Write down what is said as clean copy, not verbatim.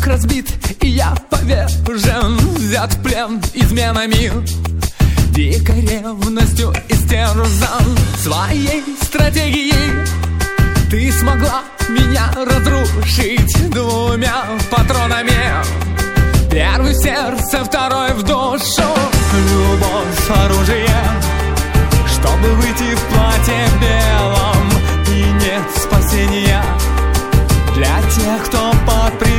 так разбит, и я повержен, взят в плен изменами, дикой ревностью истерзан своей стратегией. Ты смогла меня разрушить двумя патронами. Первый в сердце, второй в душу. Любовь — оружие, чтобы выйти в платье белом. И нет спасения для тех, кто под